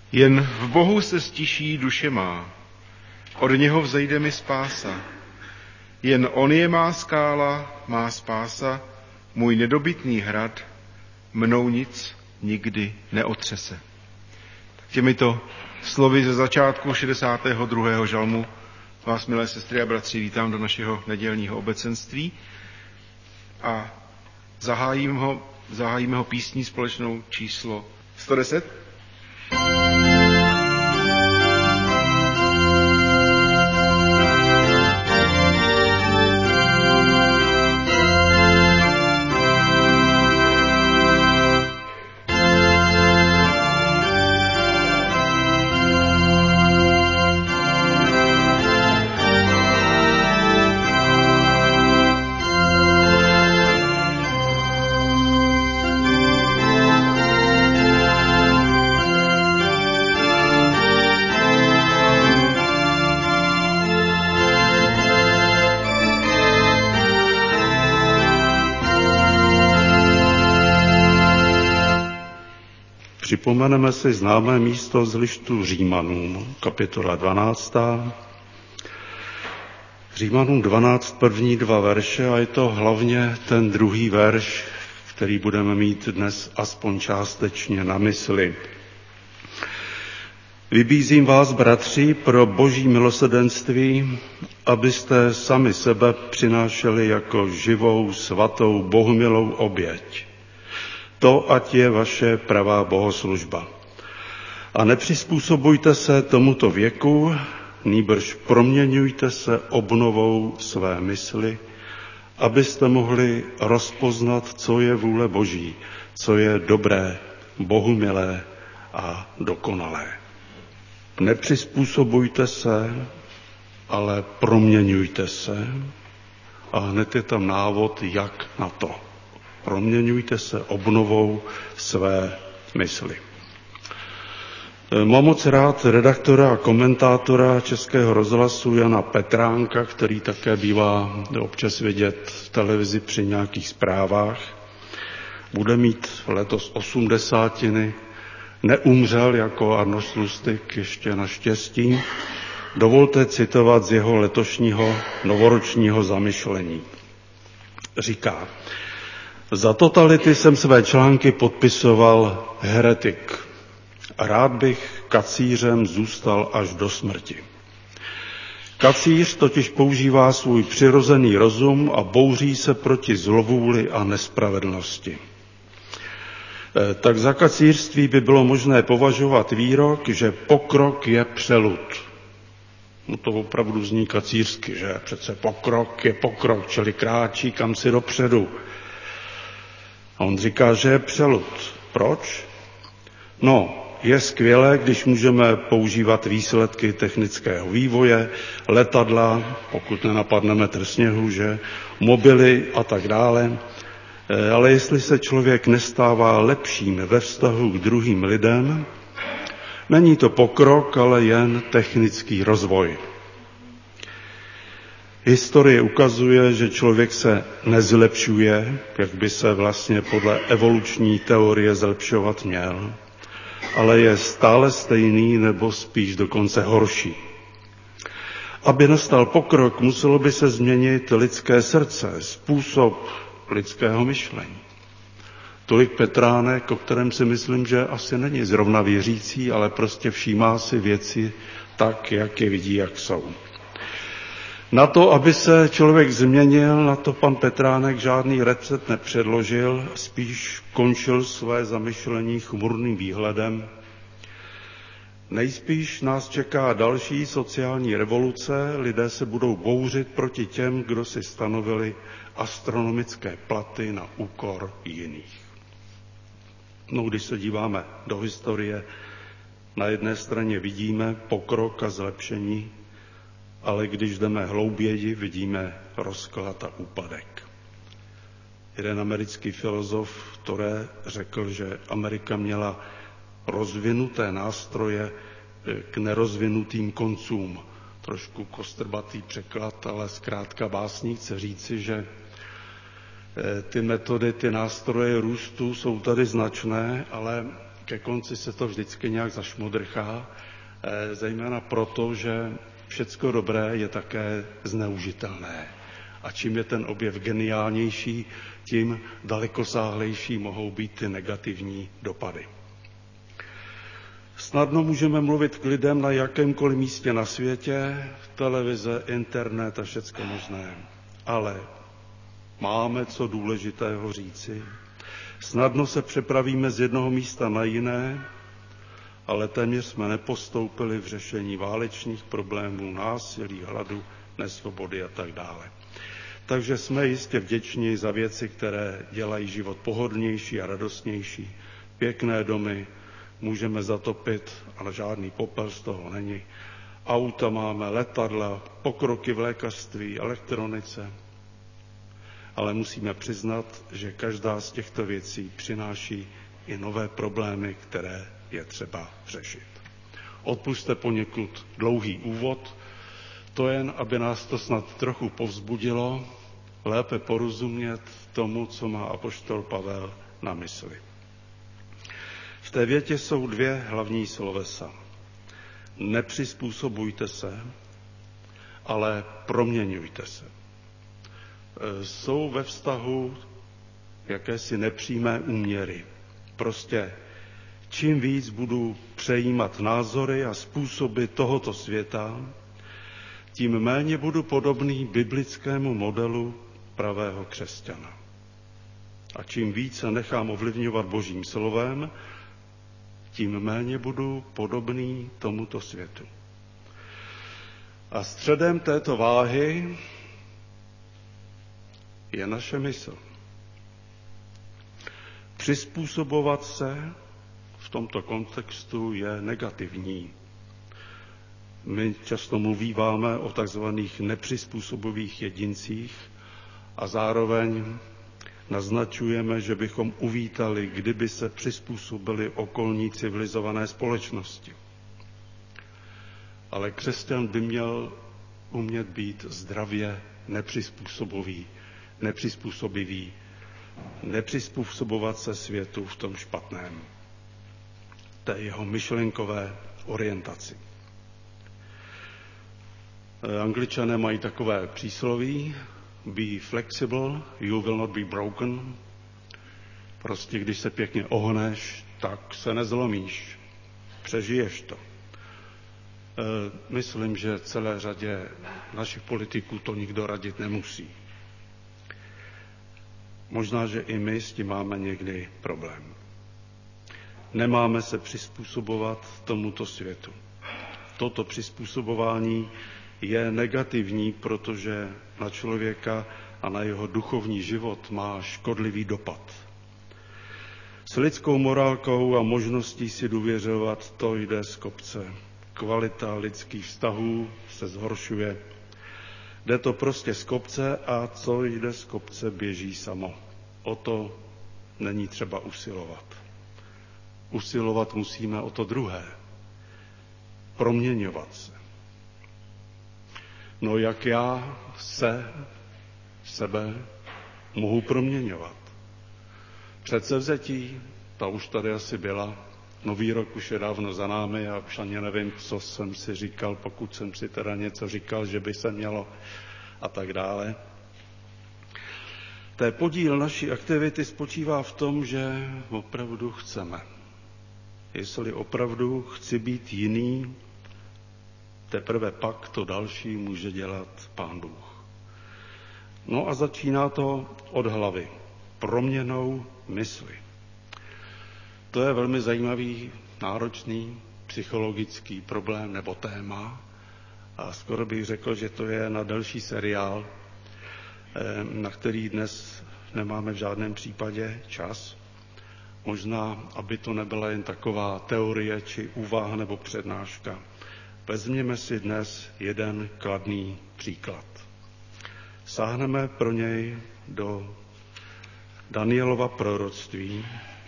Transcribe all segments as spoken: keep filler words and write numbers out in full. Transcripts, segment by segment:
Jen v Bohu se stiší duše má, od něho vzejde mi spása. Jen on je má skála, má spása, můj nedobytný hrad, mnou nic nikdy neotřese. Těmito slovy ze začátku šedesátého druhého žalmu vás, milé sestry a bratři, vítám do našeho nedělního obecenství a zahájím ho, zahájíme ho písní společnou číslo sto deset. Připomeneme si známé místo z listu Římanům, kapitola dvanáctá. Římanům dvanáct, první dva verše, a je to hlavně ten druhý verš, který budeme mít dnes aspoň částečně na mysli. Vybízím vás, bratři, pro boží milosrdenství, abyste sami sebe přinášeli jako živou, svatou, bohumilou oběť. To, ať je vaše pravá bohoslužba. A nepřizpůsobujte se tomuto věku, nýbrž proměňujte se obnovou své mysli, abyste mohli rozpoznat, co je vůle Boží, co je dobré, bohumilé a dokonalé. Nepřizpůsobujte se, ale proměňujte se. A hned je tam návod, jak na to. Proměňujte se obnovou své mysli. Mám moc rád redaktora a komentátora Českého rozhlasu Jana Petránka, který také bývá občas vidět v televizi při nějakých zprávách. Bude mít letos osmdesátiny, neumřel jako Arnošt Lustig, ještě naštěstí. Dovolte citovat z jeho letošního novoročního zamyšlení. Říká: Za totality jsem své články podpisoval heretik. Rád bych kacířem zůstal až do smrti. Kacíř totiž používá svůj přirozený rozum a bouří se proti zlovůli a nespravedlnosti. Tak za kacířství by bylo možné považovat výrok, že pokrok je přelud. No to opravdu zní kacířsky, že přece pokrok je pokrok, čili kráčí kam si dopředu. A on říká, že je přelud. Proč? No, je skvělé, když můžeme používat výsledky technického vývoje, letadla, pokud nenapadne metr sněhu, že, mobily a tak dále. Ale jestli se člověk nestává lepším ve vztahu k druhým lidem, není to pokrok, ale jen technický rozvoj. Historie ukazuje, že člověk se nezlepšuje, jak by se vlastně podle evoluční teorie zlepšovat měl, ale je stále stejný nebo spíš dokonce horší. Aby nastal pokrok, muselo by se změnit lidské srdce, způsob lidského myšlení. Tolik Petránek, o kterém si myslím, že asi není zrovna věřící, ale prostě všímá si věci tak, jak je vidí, jak jsou. Na to, aby se člověk změnil, na to pan Petránek žádný recept nepředložil, spíš končil své zamyšlení chmurným výhledem. Nejspíš nás čeká další sociální revoluce, lidé se budou bouřit proti těm, kdo si stanovili astronomické platy na úkor jiných. No, když se díváme do historie, na jedné straně vidíme pokrok a zlepšení, ale když jdeme hlouběji, vidíme rozklad a úpadek. Jeden americký filozof Toré řekl, že Amerika měla rozvinuté nástroje k nerozvinutým koncům. Trošku kostrbatý překlad, ale zkrátka básník chce říci, že ty metody, ty nástroje růstu jsou tady značné, ale ke konci se to vždycky nějak zašmodrchá, zejména proto, že všecko dobré je také zneužitelné. A čím je ten objev geniálnější, tím dalekosáhlejší mohou být ty negativní dopady. Snadno můžeme mluvit k lidem na jakémkoliv místě na světě, televize, internet a všecko možné. Ale máme co důležitého říci. Snadno se přepravíme z jednoho místa na jiné, ale téměř jsme nepostoupili v řešení válečných problémů, násilí, hladu, nesvobody a tak dále. Takže jsme jistě vděční za věci, které dělají život pohodlnější a radostnější. Pěkné domy, můžeme zatopit, ale žádný popel z toho není. Auta máme, letadla, pokroky v lékařství, elektronice. Ale musíme přiznat, že každá z těchto věcí přináší i nové problémy, které je třeba řešit. Odpusťte poněkud dlouhý úvod, to jen, aby nás to snad trochu povzbudilo, lépe porozumět tomu, co má apoštol Pavel na mysli. V té větě jsou dvě hlavní slovesa. Nepřizpůsobujte se, ale proměňujte se. Jsou ve vztahu jakési nepřímé úměry. Prostě čím víc budu přejímat názory a způsoby tohoto světa, tím méně budu podobný biblickému modelu pravého křesťana. A čím více nechám ovlivňovat Božím slovem, tím méně budu podobný tomuto světu. A středem této váhy je naše mysl. Přizpůsobovat se v tomto kontextu je negativní. My často mluvíváme o takzvaných nepřizpůsobivých jedincích a zároveň naznačujeme, že bychom uvítali, kdyby se přizpůsobili okolní civilizované společnosti. Ale křesťan by měl umět být zdravě nepřizpůsobivý, nepřizpůsobivý, nepřizpůsobovat se světu v tom špatném, té jeho myšlenkové orientaci. Angličané mají takové přísloví: be flexible, you will not be broken. Prostě když se pěkně ohneš, tak se nezlomíš, přežiješ to. Myslím, že celé řadě našich politiků to nikdo radit nemusí. Možná, že i my s tím máme někdy problém. Nemáme se přizpůsobovat tomuto světu. Toto přizpůsobování je negativní, protože na člověka a na jeho duchovní život má škodlivý dopad. S lidskou morálkou a možností si důvěřovat, to jde z kopce. Kvalita lidských vztahů se zhoršuje. Jde to prostě z kopce a co jde z kopce, běží samo. O to není třeba usilovat. Usilovat musíme o to druhé. Proměňovat se. No jak já se, sebe mohu proměňovat? Předsevzetí, ta už tady asi byla. Nový rok už je dávno za námi a už ani nevím, co jsem si říkal, pokud jsem si teda něco říkal, že by se mělo a tak dále. Té podíl naší aktivity spočívá v tom, že opravdu chceme. Jestli opravdu chci být jiný, teprve pak to další může dělat Pán Bůh. No a začíná to od hlavy. Proměnou mysli. To je velmi zajímavý, náročný, psychologický problém nebo téma. A skoro bych řekl, že to je na delší seriál, na který dnes nemáme v žádném případě čas. Možná, aby to nebyla jen taková teorie či úvaha nebo přednáška. Vezměme si dnes jeden kladný příklad. Sáhneme pro něj do Danielova proroctví,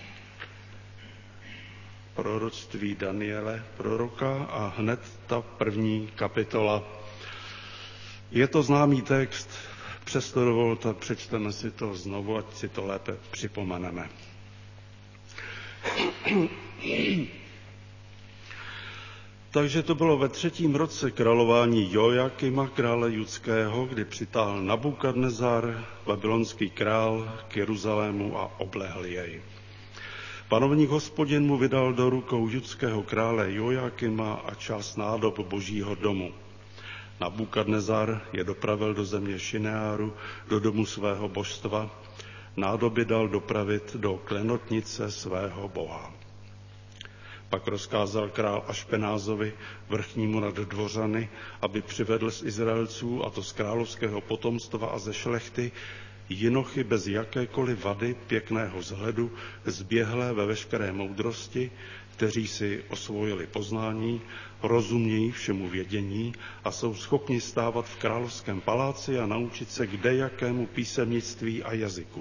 proroctví Daniele, proroka, a hned ta první kapitola. Je to známý text, přesto dovolte, přečteme si to znovu, ať si to lépe připomeneme. Takže to bylo ve třetím roce králování Jojakima, krále judského, kdy přitáhl Nabukadnezar, babylonský král, k Jeruzalému a oblehl jej. Panovník Hospodin mu vydal do rukou judského krále Jojakima a část nádob božího domu. Nabukadnezar je dopravil do země Šineáru, do domu svého božstva, nádoby dal dopravit do klenotnice svého boha. Pak rozkázal král Ašpenázovi, vrchnímu nad dvořany, aby přivedl z Izraelců, a to z královského potomstva a ze šlechty, jinochy bez jakékoliv vady, pěkného vzhledu, zběhlé ve veškeré moudrosti, kteří si osvojili poznání, rozumějí všemu vědění a jsou schopni stávat v královském paláci a naučit se kdejakému písemnictví a jazyku.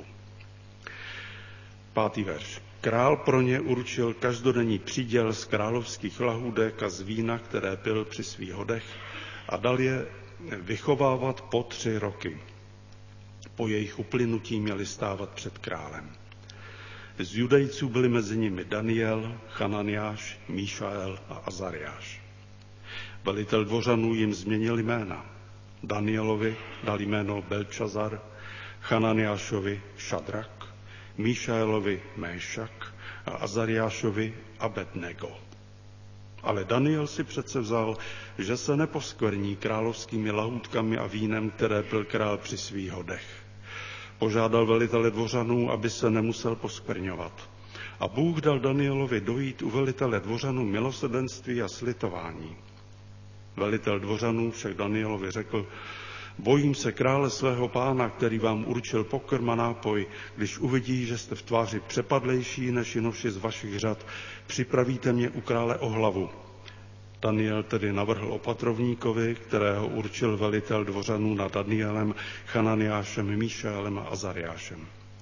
Pátý verš. Král pro ně určil každodenní příděl z královských lahůdek a z vína, které pil při svých hodech, a dal je vychovávat po tři roky. Po jejich uplynutí měli stávat před králem. Z Judejců byli mezi nimi Daniel, Chananiáš, Míšael a Azariáš. Velitel dvořanů jim změnil jména. Danielovi dal jméno Belčazar, Chananiášovi Šadrak, Míšaelovi Méšak a Azariášovi Abednego. Ale Daniel si přece vzal, že se neposkvrní královskými lahůdkami a vínem, které pil král při svých hodech. Požádal velitele dvořanů, aby se nemusel poskvrňovat. A Bůh dal Danielovi dojít u velitele dvořanů milosrdenství a slitování. Velitel dvořanů však Danielovi řekl: bojím se krále svého pána, který vám určil pokrm a nápoj, když uvidí, že jste v tváři přepadlejší než jinoši z vašich řad, připravíte mě u krále o hlavu. Daniel tedy navrhl opatrovníkovi, kterého určil velitel dvořanů nad Danielem, Chananiášem, Míšaelem a Azariášem.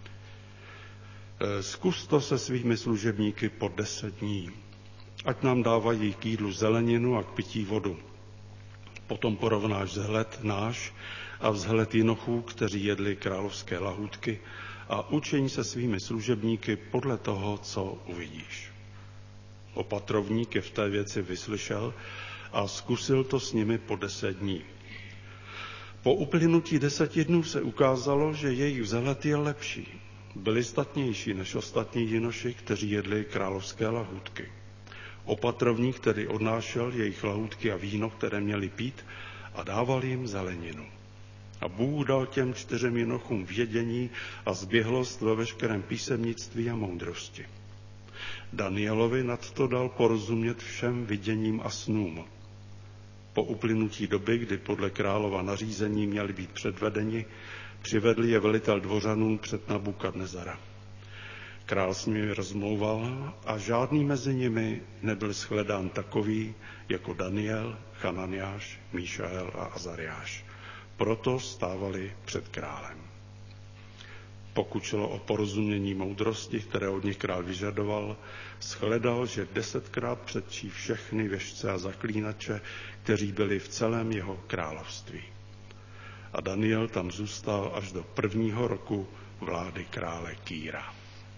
Zkus to se svými služebníky po deset dní, ať nám dávají k jídlu zeleninu a k pití vodu. Potom porovnáš vzhled náš a vzhled jinochů, kteří jedli královské lahůdky, a učeň se svými služebníky podle toho, co uvidíš. Opatrovník je v té věci vyslyšel a zkusil to s nimi po deset dní. Po uplynutí deseti dnů se ukázalo, že jejich vzhled je lepší. Byli statnější než ostatní jinoši, kteří jedli královské lahůdky. Opatrovník tedy odnášel jejich lahůdky a víno, které měli pít, a dával jim zeleninu. A Bůh dal těm čtyřem jinochům vědění a zběhlost ve veškerém písemnictví a moudrosti. Danielovi nadto dal porozumět všem viděním a snům. Po uplynutí doby, kdy podle králova nařízení měli být předvedeni, přivedli je velitel dvořanů před Nabukadnezara. Král s nimi rozmlouval a žádný mezi nimi nebyl shledán takový jako Daniel, Chananiáš, Míšael a Azariáš. Proto stávali před králem. Pokud šlo o porozumění moudrosti, které od nich král vyžadoval, shledal, že desetkrát předčí všechny věštce a zaklínače, kteří byli v celém jeho království. A Daniel tam zůstal až do prvního roku vlády krále Kýra.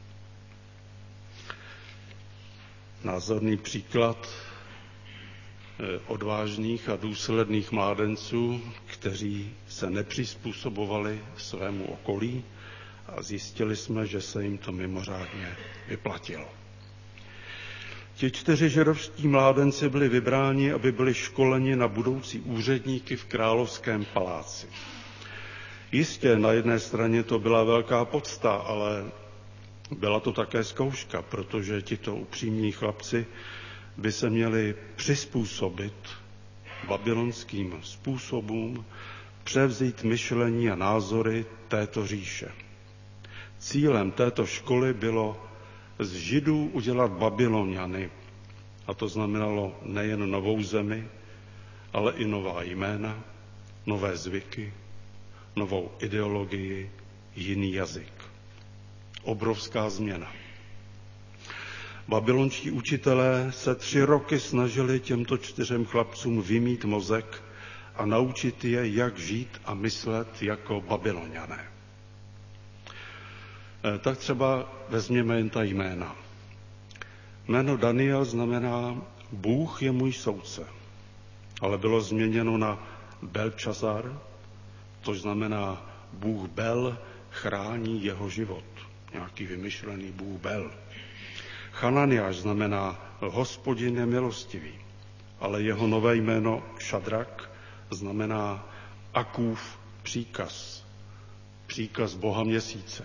Názorný příklad odvážných a důsledných mládenců, kteří se nepřizpůsobovali svému okolí, a zjistili jsme, že se jim to mimořádně vyplatilo. Ti čtyři židovští mládenci byli vybráni, aby byli školeni na budoucí úředníky v královském paláci. Jistě, na jedné straně to byla velká podsta, ale byla to také zkouška, protože tito upřímní chlapci by se měli přizpůsobit babylonským způsobům, převzít myšlení a názory této říše. Cílem této školy bylo z Židů udělat Babyloniany, a to znamenalo nejen novou zemi, ale i nová jména, nové zvyky, novou ideologii, jiný jazyk. Obrovská změna. Babylonští učitelé se tři roky snažili těmto čtyřem chlapcům vymít mozek a naučit je, jak žít a myslet jako Babyloniané. Tak třeba vezměme jen ta jména. Jméno Daniel znamená Bůh je můj soudce, ale bylo změněno na Belčazar, což znamená Bůh Bel chrání jeho život. Nějaký vymyšlený Bůh Bel. Hananiáš znamená Hospodin je milostivý, ale jeho nové jméno Šadrak znamená Akův příkaz, příkaz Boha měsíce.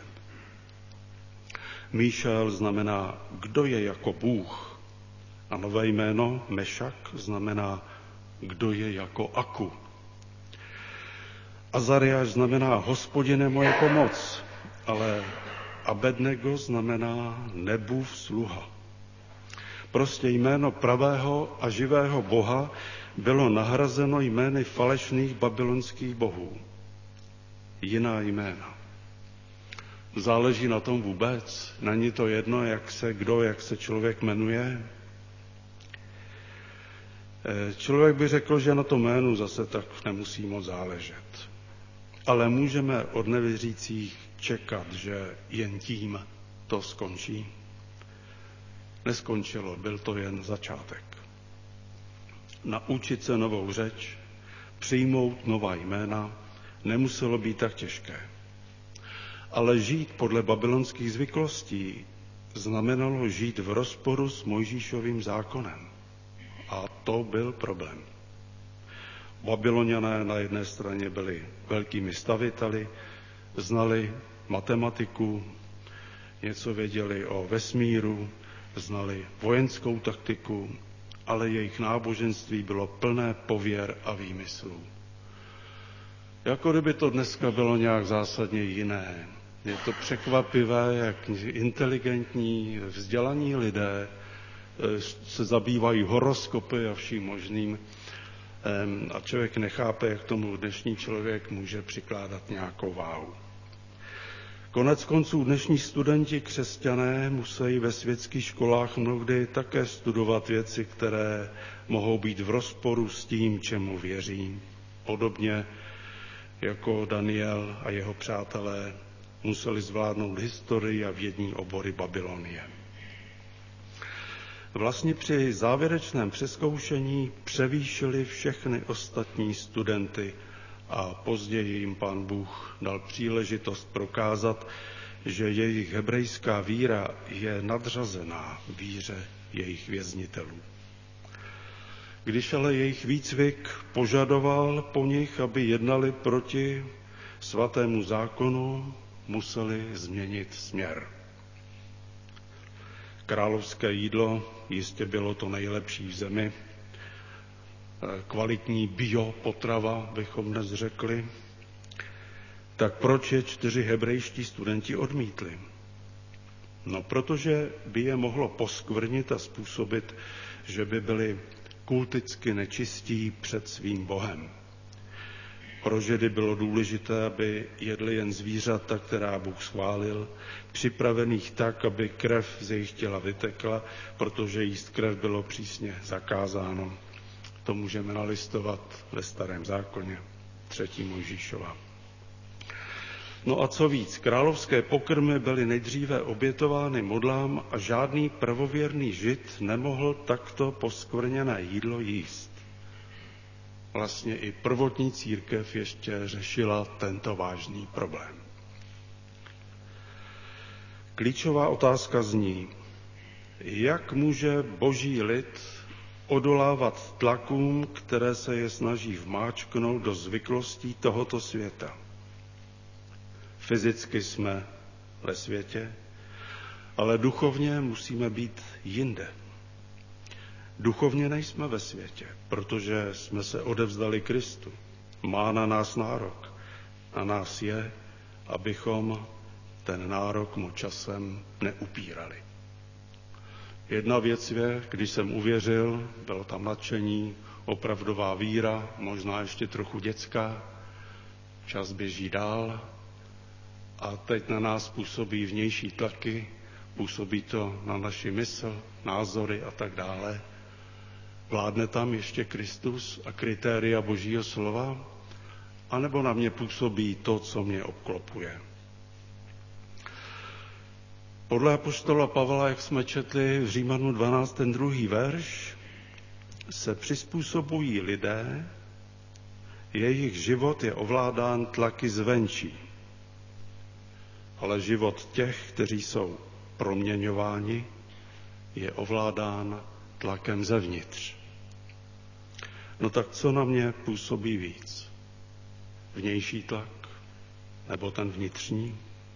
Míšel znamená kdo je jako Bůh a nové jméno Mešak znamená kdo je jako Aku. Azariáš znamená Hospodine moje pomoc, ale Abednego znamená Nebův sluha. Prostě jméno pravého a živého Boha bylo nahrazeno jmény falešných babylonských bohů. Jiná jména. Záleží na tom vůbec? Není to jedno, jak se kdo, jak se člověk jmenuje? Člověk by řekl, že na to jménu zase tak nemusí moc záležet. Ale můžeme od nevěřících čekat, že jen tím to skončí? Neskončilo, byl to jen začátek. Naučit se novou řeč, přijmout nová jména, nemuselo být tak těžké. Ale žít podle babylonských zvyklostí znamenalo žít v rozporu s Mojžíšovým zákonem. A to byl problém. Babyloniané na jedné straně byli velkými staviteli, znali matematiku, něco věděli o vesmíru, znali vojenskou taktiku, ale jejich náboženství bylo plné pověr a výmyslů. Jako kdyby to dneska bylo nějak zásadně jiné. Je to překvapivé, jak inteligentní, vzdělaní lidé se zabývají horoskopy a vším možným a člověk nechápe, jak tomu dnešní člověk může přikládat nějakou váhu. Konec konců dnešní studenti křesťané musí ve světských školách mnohdy také studovat věci, které mohou být v rozporu s tím, čemu věří. Podobně jako Daniel a jeho přátelé museli zvládnout historii a vědní obory Babylonie. Vlastně při závěrečném přezkoušení převýšili všechny ostatní studenty a později jim Pán Bůh dal příležitost prokázat, že jejich hebrejská víra je nadřazená víře jejich věznitelů. Když ale jejich výcvik požadoval po nich, aby jednali proti svatému zákonu, museli změnit směr. Královské jídlo jistě bylo to nejlepší v zemi, kvalitní bio potrava, bychom dnes řekli. Tak proč je čtyři hebrejští studenti odmítli? No, protože by je mohlo poskvrnit a způsobit, že by byli kulticky nečistí před svým Bohem. Pro Židy bylo důležité, aby jedli jen zvířata, která Bůh schválil, připravených tak, aby krev z jejich těla vytekla, protože jíst krev bylo přísně zakázáno. To můžeme nalistovat ve Starém zákoně, třetí Mojžíšova. No a co víc, královské pokrmy byly nejdříve obětovány modlám a žádný pravověrný Žid nemohl takto poskvrněné jídlo jíst. Vlastně i prvotní církev ještě řešila tento vážný problém. Klíčová otázka zní, jak může boží lid odolávat tlakům, které se je snaží vmáčknout do zvyklostí tohoto světa. Fyzicky jsme ve světě, ale duchovně musíme být jinde. Duchovně nejsme ve světě, protože jsme se odevzdali Kristu. Má na nás nárok. Na nás je, abychom ten nárok mu časem neupírali. Jedna věc je, když jsem uvěřil, bylo tam nadšení, opravdová víra, možná ještě trochu dětská, čas běží dál a teď na nás působí vnější tlaky, působí to na naši mysl, názory a tak dále. Vládne tam ještě Kristus a kritéria Božího slova, anebo na mě působí to, co mě obklopuje. Podle apoštola Pavla, jak jsme četli v Římanů dvanáct, ten druhý verš, se přizpůsobují lidé, jejich život je ovládán tlaky zvenčí. Ale život těch, kteří jsou proměňováni, je ovládán tlakem zevnitř. No tak co na mě působí víc? Vnější tlak nebo ten vnitřní?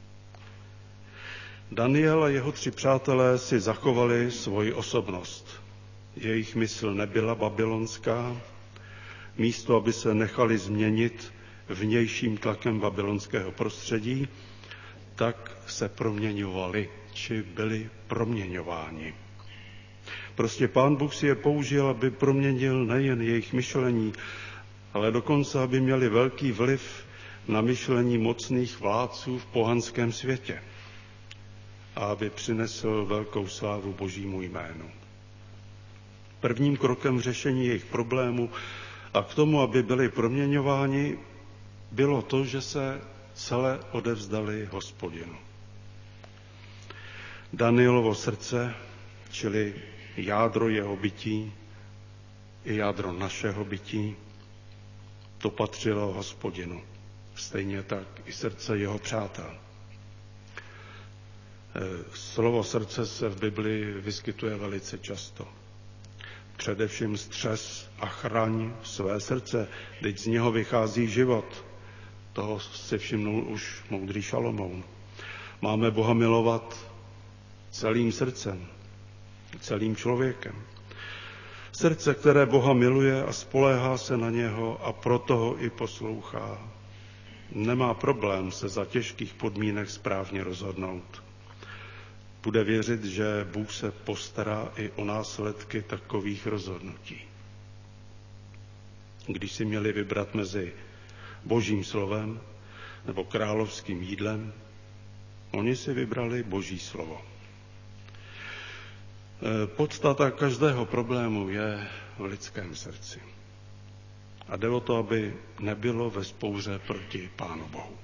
Daniel a jeho tři přátelé si zachovali svoji osobnost. Jejich mysl nebyla babylonská, místo aby se nechali změnit vnějším tlakem babylonského prostředí, tak se proměňovali, či byli proměňováni. Prostě Pán Bůh si je použil, aby proměnil nejen jejich myšlení, ale dokonce, aby měli velký vliv na myšlení mocných vládců v pohanském světě a aby přinesl velkou slávu Božímu jménu. Prvním krokem v řešení jejich problémů a k tomu, aby byli proměňováni, bylo to, že se celé odevzdali Hospodinu. Danielovo srdce, čili jádro jeho bytí i jádro našeho bytí, to patřilo Hospodinu. Stejně tak i srdce jeho přátel. Slovo srdce se v Biblii vyskytuje velice často. Především střes a chraň své srdce, teď z něho vychází život. Toho si všimnul už moudrý Šalomoun. Máme Boha milovat celým srdcem, celým člověkem. Srdce, které Boha miluje a spoléhá se na něho a proto ho i poslouchá, nemá problém se za těžkých podmínek správně rozhodnout. Bude věřit, že Bůh se postará i o následky takových rozhodnutí. Když si měli vybrat mezi Božím slovem nebo královským jídlem, oni si vybrali Boží slovo. Podstata každého problému je v lidském srdci. A jde o to, aby nebylo ve vzpouře proti Pánu Bohu.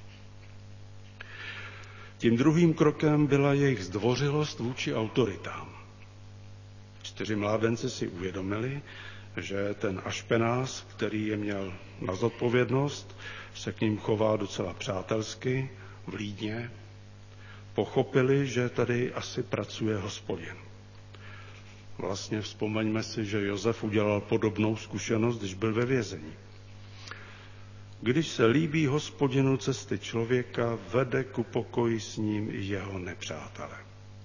Tím druhým krokem byla jejich zdvořilost vůči autoritám. Čtyři mládenci si uvědomili, že ten Ašpenás, který je měl na zodpovědnost, se k ním chová docela přátelsky, vlídně. Pochopili, že tady asi pracuje Hospodin. Vlastně vzpomeňme si, že Josef udělal podobnou zkušenost, když byl ve vězení. Když se líbí Hospodinu cesty člověka, vede ku pokoji s ním i jeho nepřátele.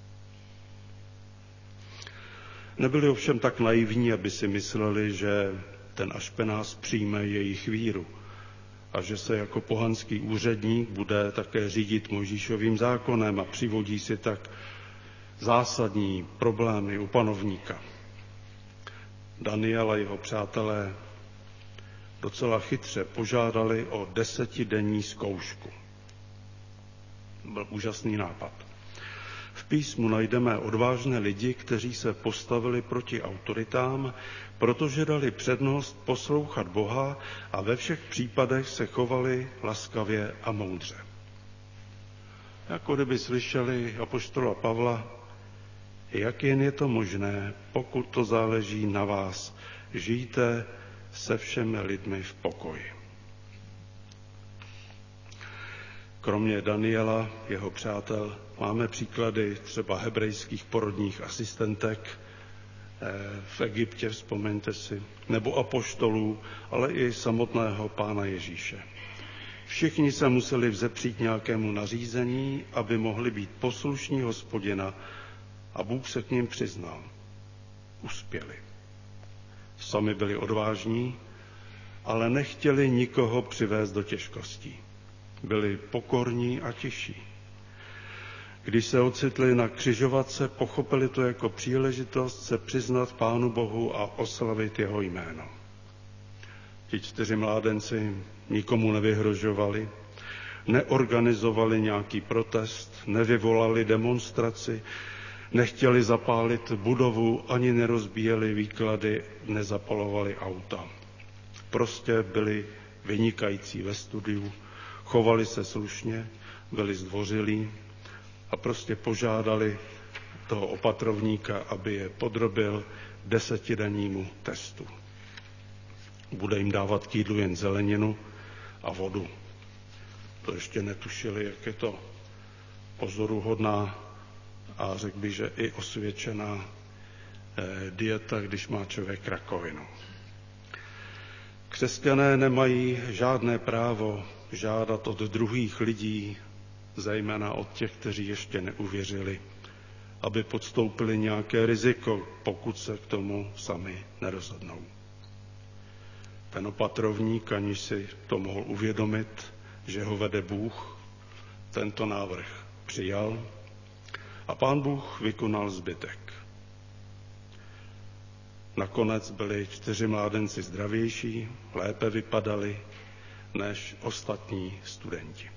Nebyli ovšem tak naivní, aby si mysleli, že ten Ašpenás přijme jejich víru a že se jako pohanský úředník bude také řídit Mojžíšovým zákonem a přivodí si tak zásadní problémy u panovníka. Daniel a jeho přátelé docela chytře požádali o desetidenní zkoušku. Byl úžasný nápad. V písmu najdeme odvážné lidi, kteří se postavili proti autoritám, protože dali přednost poslouchat Boha a ve všech případech se chovali laskavě a moudře. Jako kdyby slyšeli apoštola Pavla, jak jen je to možné, pokud to záleží na vás, žijte se všemi lidmi v pokoji. Kromě Daniela, jeho přátel, máme příklady třeba hebrejských porodních asistentek v Egyptě, vzpomeňte si, nebo apoštolů, ale i samotného Pána Ježíše. Všichni se museli vzepřít nějakému nařízení, aby mohli být poslušní Hospodina, a Bůh se k ním přiznal. Uspěli. Sami byli odvážní, ale nechtěli nikoho přivést do těžkostí. Byli pokorní a tiší. Když se ocitli na křižovatce, pochopili to jako příležitost se přiznat Pánu Bohu a oslavit jeho jméno. Ti čtyři mládenci nikomu nevyhrožovali, neorganizovali nějaký protest, nevyvolali demonstraci, nechtěli zapálit budovu, ani nerozbíjeli výklady, nezapalovali auta. Prostě byli vynikající ve studiu, chovali se slušně, byli zdvořilí a prostě požádali toho opatrovníka, aby je podrobil desetidennímu testu. Bude jim dávat k jídlu jen zeleninu a vodu. To ještě netušili, jak je to pozoruhodná a řekl bych, že i osvědčená eh, dieta, když má člověk rakovinu. Křesťané nemají žádné právo žádat od druhých lidí, zejména od těch, kteří ještě neuvěřili, aby podstoupili nějaké riziko, pokud se k tomu sami nerozhodnou. Ten opatrovník, aniž si to mohl uvědomit, že ho vede Bůh, tento návrh přijal a Pán Bůh vykonal zbytek. Nakonec byli čtyři mládenci zdravější, lépe vypadali než ostatní studenti.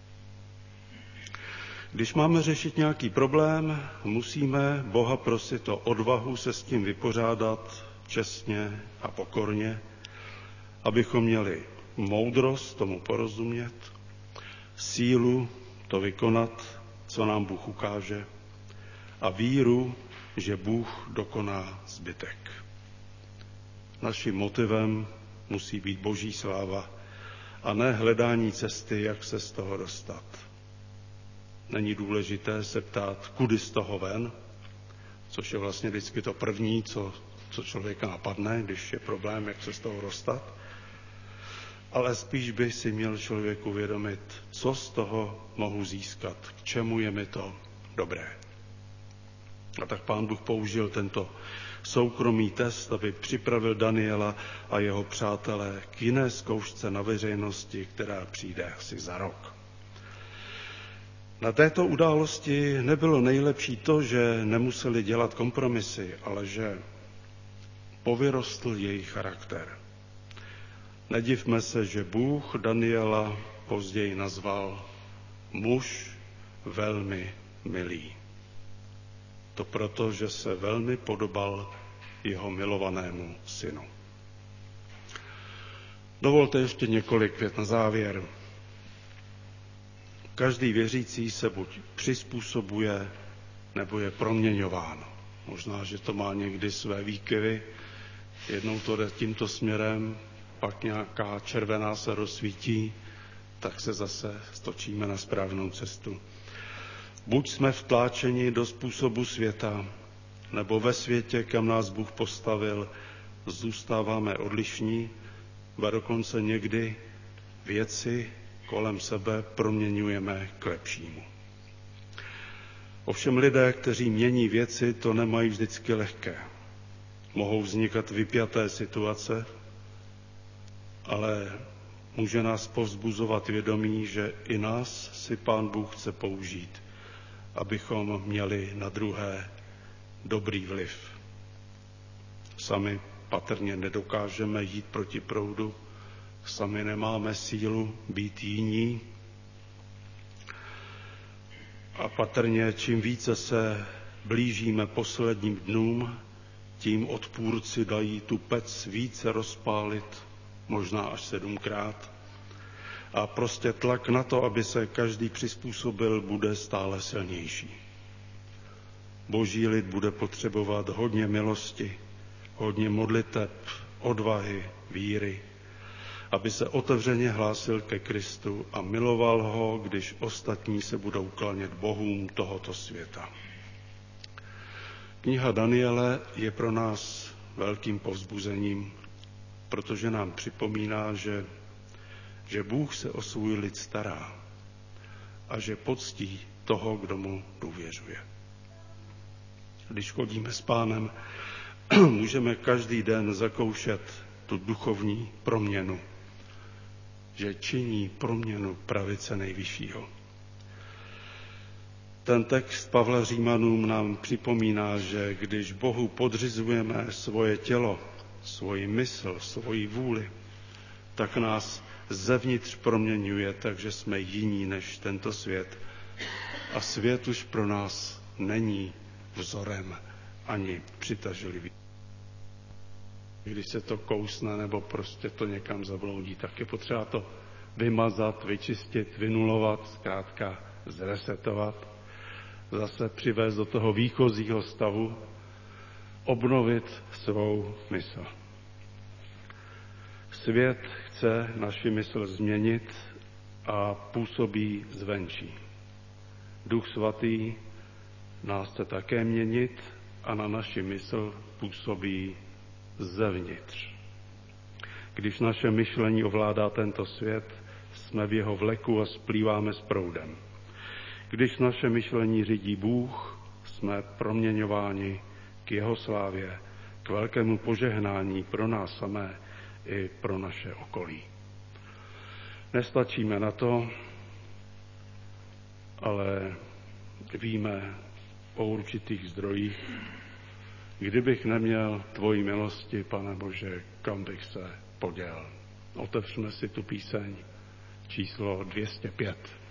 Když máme řešit nějaký problém, musíme Boha prosit o odvahu se s tím vypořádat čestně a pokorně, abychom měli moudrost tomu porozumět, sílu to vykonat, co nám Bůh ukáže, a víru, že Bůh dokoná zbytek. Naším motivem musí být Boží sláva a ne hledání cesty, jak se z toho dostat. Není důležité se ptát, kudy z toho ven, což je vlastně vždycky to první, co, co člověka napadne, když je problém, jak se z toho dostat. Ale spíš by si měl člověk uvědomit, co z toho mohu získat, k čemu je mi to dobré. A tak Pán Bůh použil tento soukromý test, aby připravil Daniela a jeho přátelé k jiné zkoušce na veřejnosti, která přijde asi za rok. Na této události nebylo nejlepší to, že nemuseli dělat kompromisy, ale že povyrostl jejich charakter. Nedivme se, že Bůh Daniela později nazval muž velmi milý. To proto, že se velmi podobal jeho milovanému synu. Dovolte ještě několik vět na závěr. Každý věřící se buď přizpůsobuje, nebo je proměňován. Možná, že to má někdy své výkyvy. Jednou to jde tímto směrem, pak nějaká červená se rozsvítí, tak se zase stočíme na správnou cestu. Buď jsme vtláčeni do způsobu světa, nebo ve světě, kam nás Bůh postavil, zůstáváme odlišní, a dokonce někdy věci kolem sebe proměňujeme k lepšímu. Ovšem lidé, kteří mění věci, to nemají vždycky lehké. Mohou vznikat vypjaté situace, ale může nás povzbuzovat vědomí, že i nás si Pán Bůh chce použít, abychom měli na druhé dobrý vliv. Sami patrně nedokážeme jít proti proudu, sami nemáme sílu být jiní a patrně čím více se blížíme posledním dnům, tím odpůrci dají tu pec více rozpálit, možná až sedmkrát. A prostě tlak na to, aby se každý přizpůsobil, bude stále silnější. Boží lid bude potřebovat hodně milosti, hodně modliteb, odvahy, víry, aby se otevřeně hlásil ke Kristu a miloval ho, když ostatní se budou klanět bohům tohoto světa. Kniha Daniele je pro nás velkým povzbuzením, protože nám připomíná, že, že Bůh se o svůj lid stará a že poctí toho, kdo mu důvěřuje. Když chodíme s Pánem, můžeme každý den zakoušet tu duchovní proměnu, že činí proměnu pravice nejvyššího. Ten text Pavla Římanům nám připomíná, že když Bohu podřizujeme svoje tělo, svoji mysl, svoji vůli, tak nás zevnitř proměňuje, takže jsme jiní než tento svět. A svět už pro nás není vzorem ani přitažlivý. Když se to kousne nebo prostě to někam zabloudí, tak je potřeba to vymazat, vyčistit, vynulovat, zkrátka zresetovat. zase přivést do toho výchozího stavu, obnovit svou mysl. Svět chce naši mysl změnit a působí zvenčí. Duch svatý nás chce také měnit a na naši mysl působí zevnitř. Když naše myšlení ovládá tento svět, jsme v jeho vleku a splýváme s proudem. Když naše myšlení řídí Bůh, jsme proměňováni k jeho slávě, k velkému požehnání pro nás samé i pro naše okolí. Nestačíme na to, ale víme o určitých zdrojích. Kdybych neměl tvoji milosti, Pane Bože, kam bych se poděl? Otevřme si tu píseň číslo dvě stě pět.